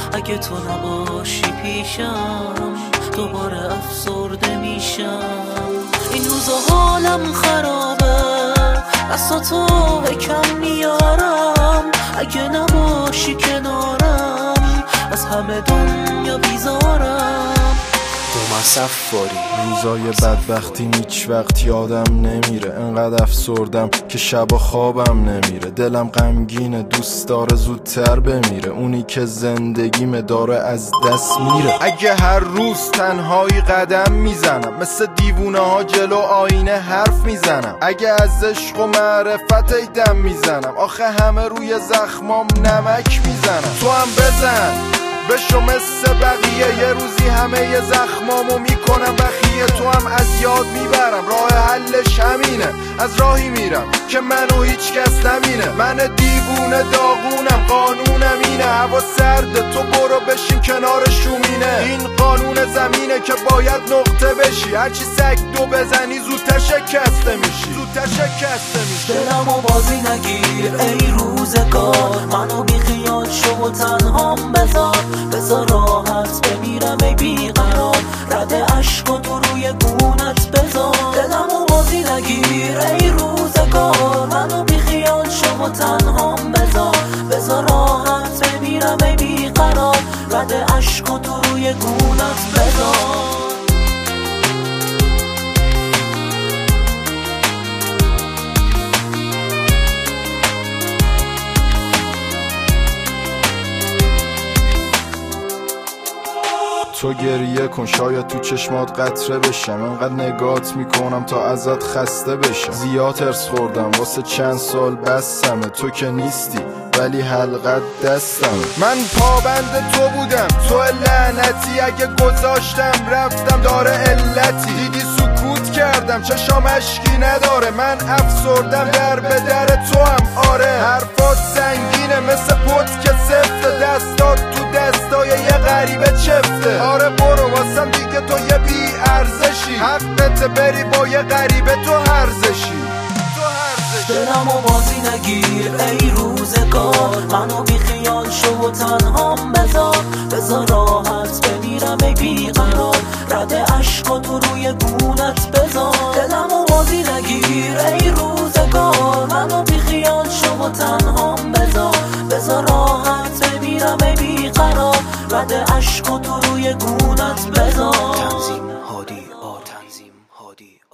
اگه تو نباشی پیشم دوباره افسرده میشم. این روزا حالم خرابه، از تو کم میارم. اگه نباشی کنارم از همه دنیا بیزارم. سفاری روزای بدبختیم هیچ وقت یادم نمیره، انقدر افسردم که شبا خوابم نمیره. دلم غمگینه دوست داره زودتر بمیره، اونی که زندگیمه داره از دست میره. اگه هر روز تنهایی قدم میزنم، مثل دیوونه ها جلو آینه حرف میزنم. اگه از عشق و معرفت دم میزنم، آخه همه روی زخمام نمک میزنم. تو هم بزن بشو مثل بقیه، یه روزی همه زخمامو میکنم بخیه. تو هم از یاد میبرم راه حلش همینه، از راهی میرم که منو هیچ کس نمینه. من دیوونه داغونم قانونم اینه، هوا سرده تو برو بشین کنار شومینه. این قانون زمینه که باید نقطه بشی، هرچی سگ دو بزنی زودتر شکسته میشی، زودتر شکسته میشی. دلمو بازی نگیر ای روزگار، منو بی خیال شو و تنهام بذار راحت بمیرم ای بیقرار. رد عشق و تو روی گونت بذار. دلمو بازی نگیر ای روزگار، منو بی خیال شو و تنهام بذار راحت بمیرم ای بیقرار. رد عشق و تو روی گونت بذار. تو گریه کن شاید تو چشمات قطره بشم، انقدر نگات میکنم تا ازت خسته بشم. زیاد هرس خوردم واسه چند سال بسمه، تو که نیستی ولی حلقت دستم. من پابند تو بودم تو لعنتی، اگه گذاشتم رفتم داره علتی. دیدی سکوت کردم چشام اشکی نداره، من افسردم در به در تو هم. آره حرفات سنگینه مثل پت که سفته، دستات تو دستای یه غریبه چفته. آره برو واسم دیگه تو یه بی ارزشی، حقت بری با یه غریبه تو هرزشی. دلمو بازی نگیر ای روزگار، منو بی خیال شو و تنهام بذار راحت بمیرم ای بیقرار. رد عشق و تو روی گونت بذار. دلمو بازی نگیر ای روزگار، منو بی خیال شو و تنهام بذار راحت بمیرم ای بیقرار. رد عشق و تو روی گونت بذار. تنظیم هادی